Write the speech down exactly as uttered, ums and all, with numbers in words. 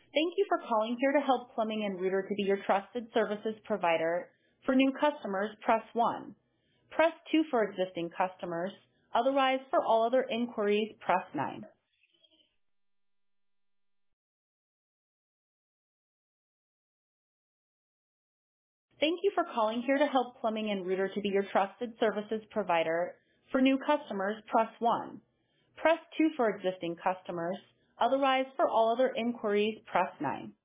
Thank you for calling Here to Help Plumbing and Rooter to be your trusted services provider. For new customers, press one. Press two for existing customers. Otherwise, for all other inquiries, press nine. Thank you for calling Here to Help Plumbing and Rooter to be your trusted services provider. For new customers, press one. Press two for existing customers. Otherwise, for all other inquiries, press nine.